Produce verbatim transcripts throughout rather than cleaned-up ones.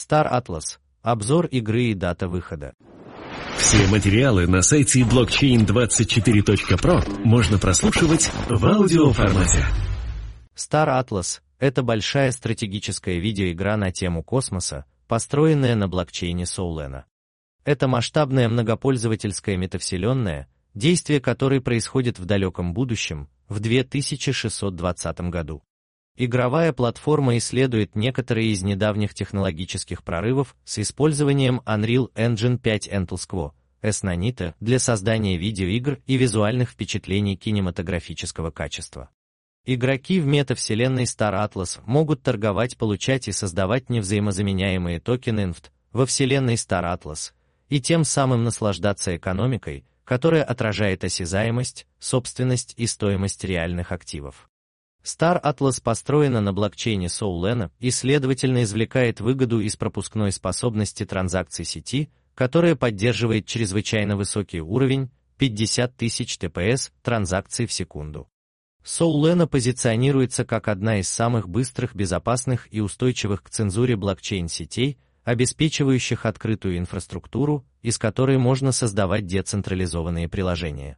Star Atlas. Обзор игры и дата выхода. Все материалы на сайте блокчейн двадцать четыре точка про можно прослушивать в аудиоформате. Star Atlas – это большая стратегическая видеоигра на тему космоса, построенная на блокчейне Solana. Это масштабная многопользовательская метавселенная, действие которой происходит в далеком будущем, в две тысячи шестьсот двадцатом году. Игровая платформа исследует некоторые из недавних технологических прорывов с использованием Unreal Engine пять Entelskvo, S-Nanite для создания видеоигр и визуальных впечатлений кинематографического качества. Игроки в метавселенной Star Atlas могут торговать, получать и создавать невзаимозаменяемые токены эн эф ти во вселенной Star Atlas и тем самым наслаждаться экономикой, которая отражает осязаемость, собственность и стоимость реальных активов. Star Atlas построена на блокчейне Solana и, следовательно, извлекает выгоду из пропускной способности транзакций сети, которая поддерживает чрезвычайно высокий уровень пятьдесят тысяч тэ пэ эс транзакций в секунду. Solana позиционируется как одна из самых быстрых, безопасных и устойчивых к цензуре блокчейн-сетей, обеспечивающих открытую инфраструктуру, из которой можно создавать децентрализованные приложения.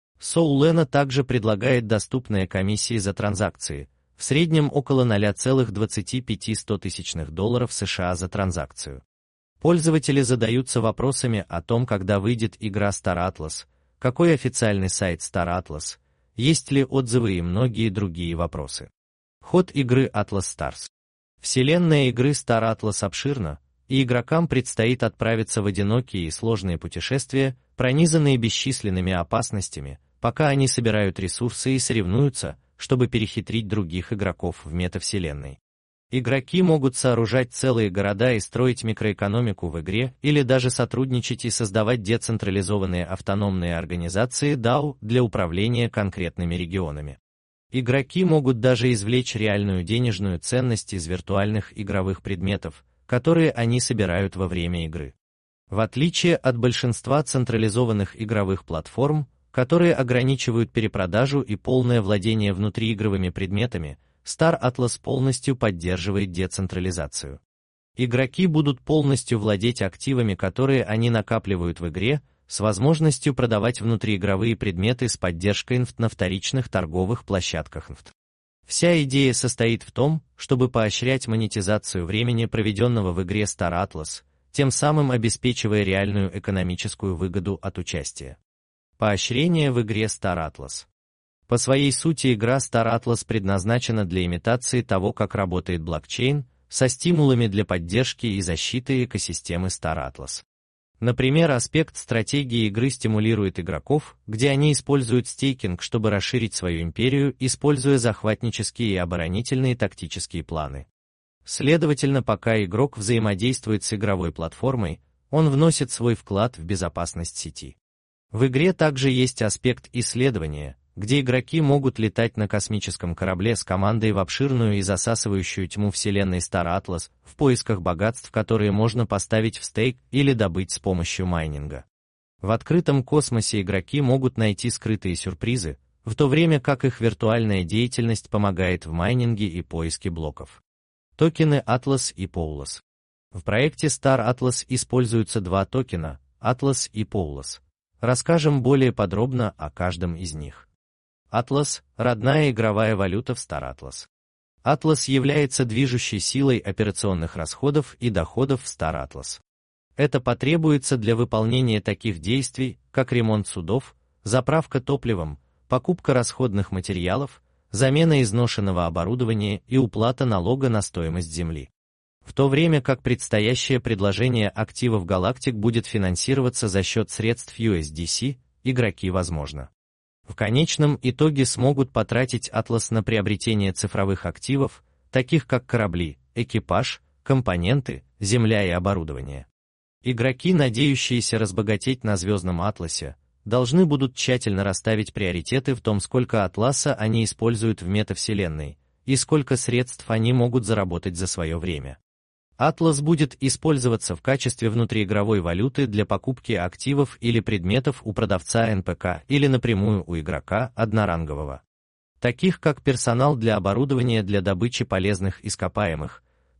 Solana также предлагает доступные комиссии за транзакции, в среднем около ноль целых двадцать пять сотых долларов США за транзакцию. Пользователи задаются вопросами о том, когда выйдет игра Star Atlas, какой официальный сайт Star Atlas, есть ли отзывы и многие другие вопросы. Ход игры Atlas Stars. Вселенная игры Star Atlas обширна, и игрокам предстоит отправиться в одинокие и сложные путешествия, пронизанные бесчисленными опасностями, пока они собирают ресурсы и соревнуются, чтобы перехитрить других игроков в метавселенной. Игроки могут сооружать целые города и строить микроэкономику в игре, или даже сотрудничать и создавать децентрализованные автономные организации дао для управления конкретными регионами. Игроки могут даже извлечь реальную денежную ценность из виртуальных игровых предметов, которые они собирают во время игры. В отличие от большинства централизованных игровых платформ, которые ограничивают перепродажу и полное владение внутриигровыми предметами, Star Atlas полностью поддерживает децентрализацию. Игроки будут полностью владеть активами, которые они накапливают в игре, с возможностью продавать внутриигровые предметы с поддержкой эн эф ти на вторичных торговых площадках эн эф ти. Вся идея состоит в том, чтобы поощрять монетизацию времени, проведенного в игре Star Atlas, тем самым обеспечивая реальную экономическую выгоду от участия. Поощрение в игре Star Atlas. По своей сути игра Star Atlas предназначена для имитации того, как работает блокчейн, со стимулами для поддержки и защиты экосистемы Star Atlas. Например, аспект стратегии игры стимулирует игроков, где они используют стейкинг, чтобы расширить свою империю, используя захватнические и оборонительные тактические планы. Следовательно, пока игрок взаимодействует с игровой платформой, он вносит свой вклад в безопасность сети. В игре также есть аспект исследования, где игроки могут летать на космическом корабле с командой в обширную и засасывающую тьму вселенной Star Atlas в поисках богатств, которые можно поставить в стейк или добыть с помощью майнинга. В открытом космосе игроки могут найти скрытые сюрпризы, в то время как их виртуальная деятельность помогает в майнинге и поиске блоков. Токены Atlas и Poulos. В проекте Star Atlas используются два токена, Atlas и Poulos. Расскажем более подробно о каждом из них. Atlas – родная игровая валюта в Star Atlas. Atlas является движущей силой операционных расходов и доходов в Star Atlas. Это потребуется для выполнения таких действий, как ремонт судов, заправка топливом, покупка расходных материалов, замена изношенного оборудования и уплата налога на стоимость земли. В то время как предстоящее предложение активов Galactic будет финансироваться за счет средств ю эс ди си, игроки, возможно, в конечном итоге смогут потратить Atlas на приобретение цифровых активов, таких как корабли, экипаж, компоненты, земля и оборудование. Игроки, надеющиеся разбогатеть на звездном Атласе, должны будут тщательно расставить приоритеты в том, сколько Атласа они используют в метавселенной, и сколько средств они могут заработать за свое время. Atlas будет использоваться в качестве внутриигровой валюты для покупки активов или предметов у продавца эн пэ ка или напрямую у игрока однорангового, таких как персонал для оборудования для добычи полезных ископаемых,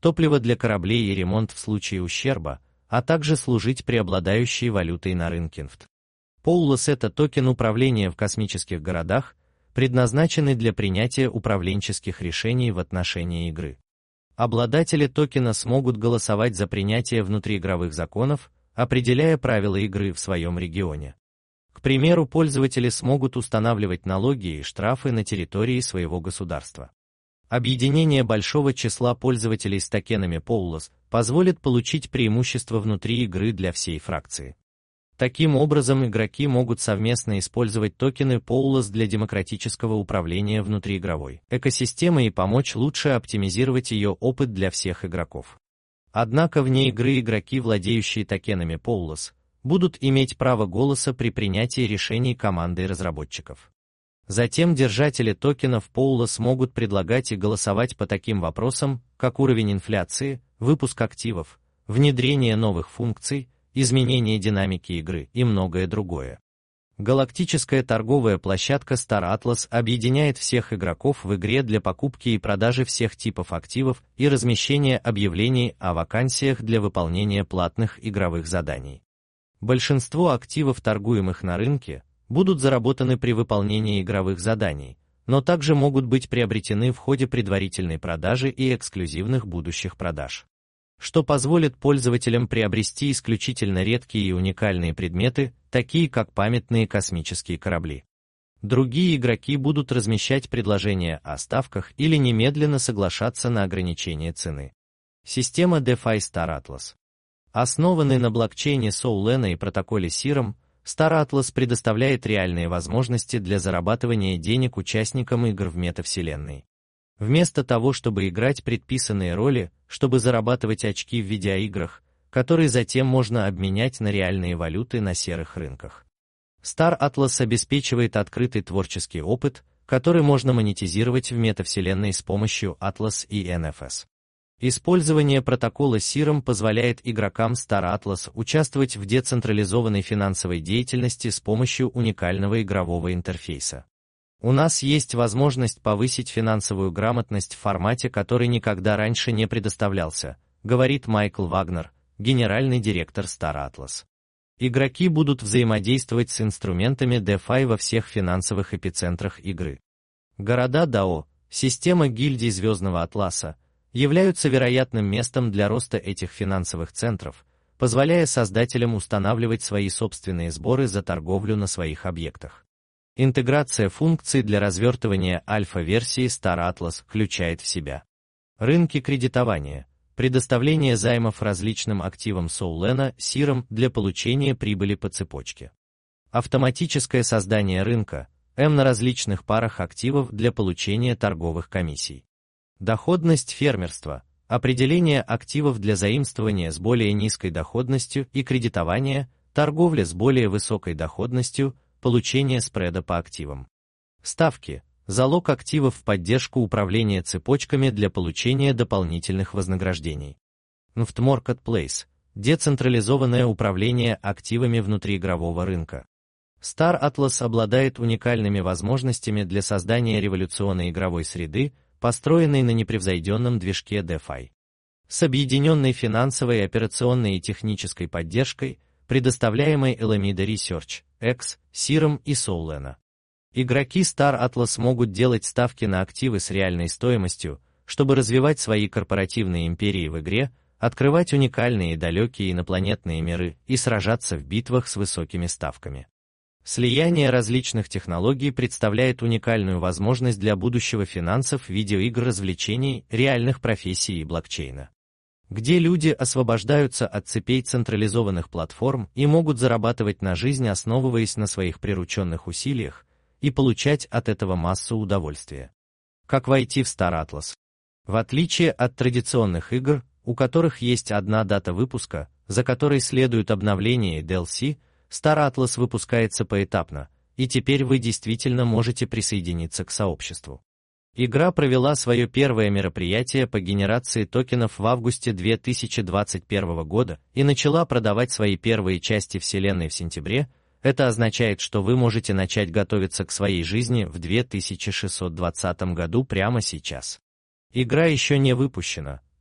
топливо для кораблей и ремонт в случае ущерба, а также служить преобладающей валютой на рынке эн эф ти. Поулос — это токен управления в космических городах, предназначенный для принятия управленческих решений в отношении игры. Обладатели токена смогут голосовать за принятие внутриигровых законов, определяя правила игры в своем регионе. К примеру, пользователи смогут устанавливать налоги и штрафы на территории своего государства. Объединение большого числа пользователей с токенами Поулос позволит получить преимущество внутри игры для всей фракции. Таким образом, игроки могут совместно использовать токены Поулос для демократического управления внутриигровой экосистемой и помочь лучше оптимизировать ее опыт для всех игроков. Однако вне игры игроки, владеющие токенами Поулос, будут иметь право голоса при принятии решений командой разработчиков. Затем держатели токенов Поулос могут предлагать и голосовать по таким вопросам, как уровень инфляции, выпуск активов, внедрение новых функций, изменение динамики игры и многое другое. Галактическая торговая площадка Star Atlas объединяет всех игроков в игре для покупки и продажи всех типов активов и размещения объявлений о вакансиях для выполнения платных игровых заданий. Большинство активов, торгуемых на рынке, будут заработаны при выполнении игровых заданий, но также могут быть приобретены в ходе предварительной продажи и эксклюзивных будущих продаж, что позволит пользователям приобрести исключительно редкие и уникальные предметы, такие как памятные космические корабли. Другие игроки будут размещать предложения о ставках или немедленно соглашаться на ограничение цены. Система DeFi Star Atlas. Основанный на блокчейне Solana и протоколе Serum, Star Atlas предоставляет реальные возможности для зарабатывания денег участникам игр в метавселенной. Вместо того, чтобы играть предписанные роли, чтобы зарабатывать очки в видеоиграх, которые затем можно обменять на реальные валюты на серых рынках. Star Atlas обеспечивает открытый творческий опыт, который можно монетизировать в метавселенной с помощью Atlas и эн эф эс. Использование протокола Serum позволяет игрокам Star Atlas участвовать в децентрализованной финансовой деятельности с помощью уникального игрового интерфейса. У нас есть возможность повысить финансовую грамотность в формате, который никогда раньше не предоставлялся, говорит Майкл Вагнер, генеральный директор Star Atlas. Игроки будут взаимодействовать с инструментами DeFi во всех финансовых эпицентрах игры. Города дао, система гильдий Звездного Атласа, являются вероятным местом для роста этих финансовых центров, позволяя создателям устанавливать свои собственные сборы за торговлю на своих объектах. Интеграция функций для развертывания альфа-версии Star Atlas включает в себя рынки кредитования, предоставление займов различным активам Solana, Serum для получения прибыли по цепочке, автоматическое создание рынка, эм на различных парах активов для получения торговых комиссий, доходность фермерства, определение активов для заимствования с более низкой доходностью и кредитования, торговля с более высокой доходностью, получение спреда по активам. Ставки, залог активов в поддержку управления цепочками для получения дополнительных вознаграждений. эн эф ти Marketplace, децентрализованное управление активами внутриигрового рынка. Star Atlas обладает уникальными возможностями для создания революционной игровой среды, построенной на непревзойденном движке DeFi. С объединенной финансовой, операционной и технической поддержкой, предоставляемой Alameda Research, X, Serum и Solana. Игроки Star Atlas могут делать ставки на активы с реальной стоимостью, чтобы развивать свои корпоративные империи в игре, открывать уникальные и далекие инопланетные миры и сражаться в битвах с высокими ставками. Слияние различных технологий представляет уникальную возможность для будущего финансов, видеоигр, развлечений, реальных профессий и блокчейна, где люди освобождаются от цепей централизованных платформ и могут зарабатывать на жизнь, основываясь на своих прирученных усилиях, и получать от этого массу удовольствия. Как войти в Star Atlas? В отличие от традиционных игр, у которых есть одна дата выпуска, за которой следует обновление и ди эл си, Star Atlas выпускается поэтапно, и теперь вы действительно можете присоединиться к сообществу. Игра провела свое первое мероприятие по генерации токенов в августе две тысячи двадцать первого года и начала продавать свои первые части вселенной в сентябре. Это означает, что вы можете начать готовиться к своей жизни в две тысячи шестьсот двадцатом году прямо сейчас. Игра еще не выпущена,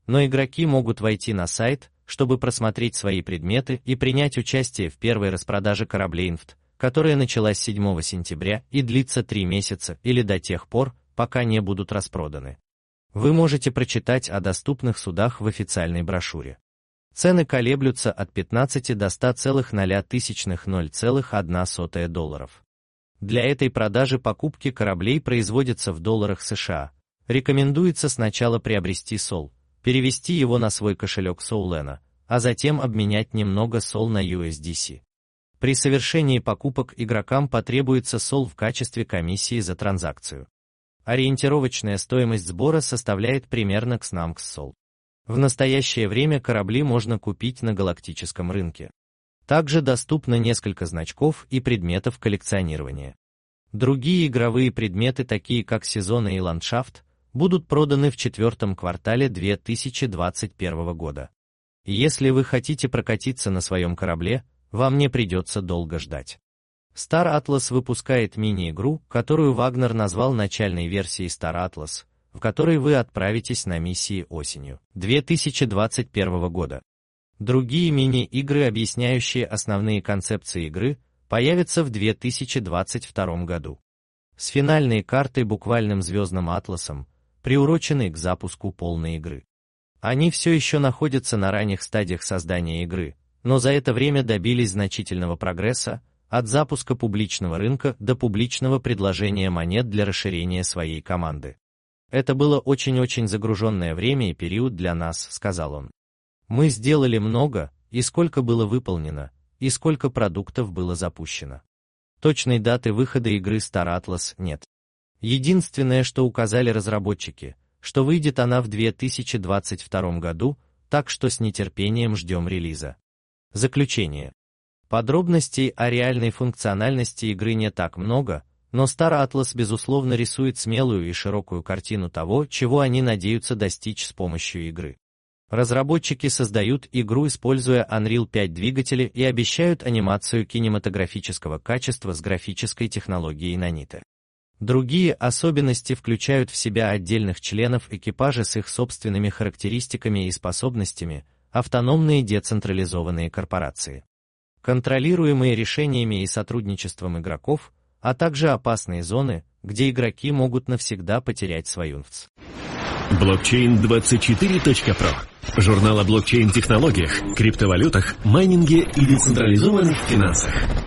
но игроки могут войти на сайт, чтобы просмотреть свои предметы и принять участие в первой распродаже кораблей эн эф ти, которая началась седьмого сентября и длится три месяца или до тех пор, пока не будут распроданы. Вы можете прочитать о доступных судах в официальной брошюре. Цены колеблются от пятнадцати до ста целых ноля тысячных ноль целых одна сотая долларов. Для этой продажи покупки кораблей производятся в долларах США. Рекомендуется сначала приобрести сол, перевести его на свой кошелек Solana, а затем обменять немного сол на ю эс ди си. При совершении покупок игрокам потребуется сол в качестве комиссии за транзакцию. Ориентировочная стоимость сбора составляет примерно икс нам икс сол. В настоящее время корабли можно купить на галактическом рынке. Также доступно несколько значков и предметов коллекционирования. Другие игровые предметы, такие как сезоны и ландшафт, будут проданы в четвертом квартале две тысячи двадцать первого года. Если вы хотите прокатиться на своем корабле, вам не придется долго ждать. Star Atlas выпускает мини-игру, которую Вагнер назвал начальной версией Star Atlas, в которой вы отправитесь на миссии осенью две тысячи двадцать первого года. Другие мини-игры, объясняющие основные концепции игры, появятся в две тысячи двадцать втором году. С финальной картой буквальным звездным атласом, приуроченной к запуску полной игры. Они все еще находятся на ранних стадиях создания игры, но за это время добились значительного прогресса, от запуска публичного рынка до публичного предложения монет для расширения своей команды. Это было очень-очень загруженное время и период для нас, сказал он. Мы сделали много, и сколько было выполнено, и сколько продуктов было запущено. Точной даты выхода игры Star Atlas нет. Единственное, что указали разработчики, что выйдет она в две тысячи двадцать втором году, так что с нетерпением ждем релиза. Заключение. Подробностей о реальной функциональности игры не так много, но Star Atlas безусловно рисует смелую и широкую картину того, чего они надеются достичь с помощью игры. Разработчики создают игру, используя Unreal пять двигатели, и обещают анимацию кинематографического качества с графической технологией Nanite. Другие особенности включают в себя отдельных членов экипажа с их собственными характеристиками и способностями, автономные децентрализованные корпорации, контролируемые решениями и сотрудничеством игроков, а также опасные зоны, где игроки могут навсегда потерять свою эн эф ти. блокчейн двадцать четыре точка про. Журнал о блокчейн-технологиях, криптовалютах, майнинге и децентрализованных финансах.